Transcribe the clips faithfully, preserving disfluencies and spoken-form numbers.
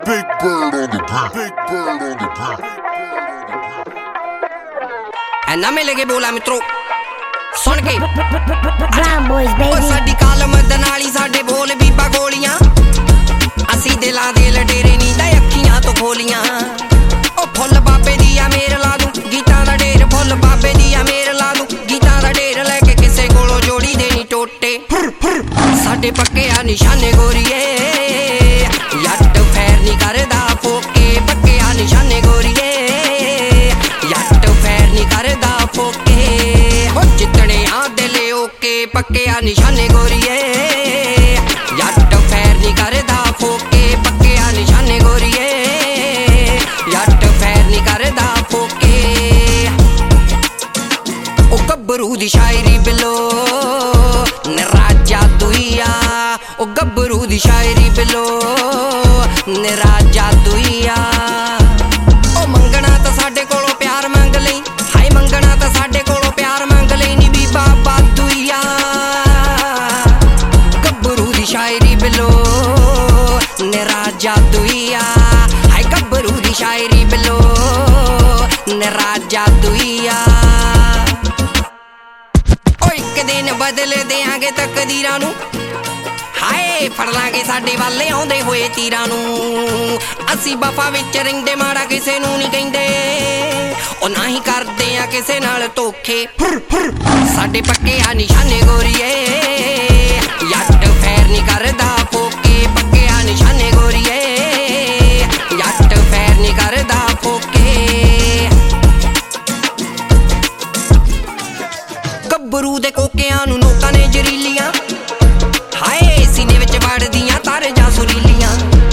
Big bird on the beat. Big bird on the beat. ਐਨਾ ਮਿਲ ਕੇ ਬੋਲਾ ਮਿੱਤਰੋ ਸੁਣ ਕੇ Brown boys baby ਓ ਸਾਡੀ ਕਾਲਮ ਦੇ ਨਾਲ ਹੀ ਸਾਡੇ ਬੋਲ ਬੀਬਾ ਗੋਲੀਆਂ ਅਸੀਂ ਦਿਲਾਂ ਦੇ ਲਟੇਰੇ ਨੀ ਦਾ ਅੱਖੀਆਂ ਤੋਂ ਖੋਲੀਆਂ ਓ ਫੁੱਲ ਬਾਬੇ ਦੀ ਆ ਮੇਰ ਲਾ ਦੂੰ ਗੀਤਾਂ ਦਾ ਢੇਰ ਫੁੱਲ ਬਾਬੇ ਦੀ ਆ ਮੇਰ ਲਾ ਦੂੰ ਗੀਤਾਂ ਦਾ ਢੇਰ ਲੈ ਕੇ ਕਿਸੇ ਕੋਲੋਂ ਜੋੜੀ ਦੇਣੀ ਟੋਟੇ ਸਾਡੇ ਪੱਕੇ ਆ ਨਿਸ਼ਾਨੇ ਗੋਰੀਏ ਯੱਟ ਫੈਰ ਨੀ ਕਰਦਾ ਫੋਕੇ ਪੱਕੇ ਆ ਨਿਸ਼ਾਨੇ ਗੋਰੀਏ ਯੱਟ ਫੈਰ ਨੀ ਕਰਦਾ ਫੋਕੇ ਹੋ ਜਿੱਤਣੇ ਆ ਦਿਲ ਓਕੇ ਪੱਕੇ ਆ ਨਿਸ਼ਾਨੇ ਗੋਰੀਏ ਯੱਟ ਫੈਰ ਨੀ ਕਰਦਾ ਫੋਕੇ ਪੱਕੇ ਆ ਨਿਸ਼ਾਨੇ ਗੋਰੀਏ ਯੱਟ ਫੈਰ ਨੀ ਕਰਦਾ ਫੋਕੇ ਓ ਗੱਭਰੂ ਦੀ ਸ਼ਾਇਰੀ ਬਿਲੋ ਨਿਰਾਜਾ ਦੁਈਆ ਓ ਗੱਭਰੂ ਦੀ ਸ਼ਾਇਰੀ ਬਿਲੋ ਨਿਰਾਜਾ ਦੁਈਆ ਓ ਮੰਗਣਾ ਤਾਂ ਸਾਡੇ ਕੋਲੋਂ ਪਿਆਰ ਮੰਗ ਲਈ ਹਾਏ ਮੰਗਣਾ ਤਾਂ ਸਾਡੇ ਕੋਲੋਂ ਪਿਆਰ ਮੰਗ ਲਈ ਨੀ ਵੀ ਬਾਬਾ ਦੁਈਆ ਗੱਭਰੂ ਦੀ ਸ਼ਾਇਰੀ ਬਿਲੋ ਨਿਰਾਜਾ ਦੁਈਆ ਹਾਏ ਗੱਭਰੂ ਦੀ ਸ਼ਾਇਰੀ ਬਿਲੋ ਨਿਰਾਜਾ ਦੁਈਆ ਓ ਇੱਕ ਦਿਨ ਬਦਲ ਦਿਆਂਗੇ ਤਕਦੀਰਾਂ ਨੂੰ ਹਾਏ ਫੜ ਲਾਂਗੇ ਸਾਡੇ ਵੱਲ ਆਉਂਦੇ ਹੋਏ ਤੀਰਾਂ ਨੂੰ ਅਸੀਂ ਵਫਾ ਵਿੱਚ ਰਹਿੰਦੇ ਮਾੜਾ ਕਿਸੇ ਨੂੰ ਨਹੀਂ ਕਹਿੰਦੇ ਉਹ ਨਾ ਹੀ ਕਰਦੇ ਆ ਕਿਸੇ ਨਾਲ ਧੋਖੇ ਸਾਡੇ ਪੱਕੇ ਆ ਨਿਸ਼ਾਨੇ ਗੋਰੀਏ ਯੱਟ ਫੈਰ ਨਹੀਂ ਕਰਦਾ ਫੋਕੇ ਪੱਕੇ ਆ ਨਿਸ਼ਾਨੇ ਗੋਰੀਏ ਯੱਟ ਫੈਰ ਨਹੀਂ ਕਰਦਾ ਫੋਕੇ ਗੱਭਰੂ ਦੇ ਕੋਕਿਆਂ ਨੂੰ ਨੋਕਾਂ ਨੇ ਜ਼ਰੀਲੀਆਂ ਹਾਏ ਸੀਨੇ ਵਿੱਚ ਵੜਦੀਆਂ ਤਾਰ ਜਾਂ ਸੁਰੀਲੀਆਂ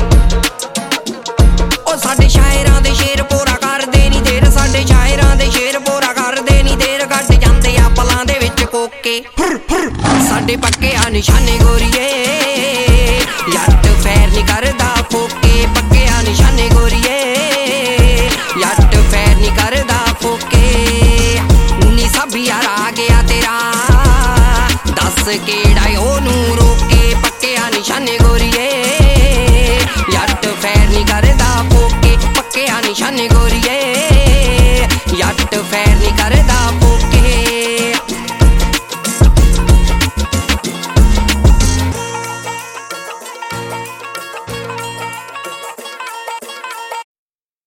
ਓ ਸਾਡੇ ਸ਼ਾਇਰਾਂ ਦੇ ਸ਼ੇਰ ਪੂਰਾ ਕਰਦੇ ਨੀ ਦੇਰ ਸਾਡੇ ਸ਼ਾਇਰਾਂ ਦੇ ਸ਼ੇਰ ਪੂਰਾ ਕਰਦੇ ਨੀ ਦੇਰ ਕੱਟ ਜਾਂਦੇ ਆ ਪਲਾਂ ਦੇ ਵਿੱਚ ਕੋਕੇ ਸਾਡੇ ਪੱਕੇ ਆ ਨਿਸ਼ਾਨੇ ਗੋਰੀਏ ਯੱਟ ਫੈਰ ਨੀ ਕਰਦਾ ਫੋਕੇ ਪੱਕੇ ਆ ਨਿਸ਼ਾਨੇ ਗੋਰੀਏ ਯੱਟ ਫੈਰ ਨੀ ਕਰਦਾ ਫੋਕੇ ਨੀ ਸਭ ਯਾਰ ਆ ਗਿਆ ਤੇਰਾ ਦੱਸ ਕਿਹੜਾ ਉਹਨੂੰ ਰੋਕੇ ਪੱਕੇ ਆ ਨਿਸ਼ਾਨੇ ਗੋਰੀਏ ਯੱਟ ਫੈਰ ਨੀ ਕਰਦਾ ਫੋਕੇ ਪੱਕੇ ਆ ਨਿਸ਼ਾਨੇ ਗੋਰੀ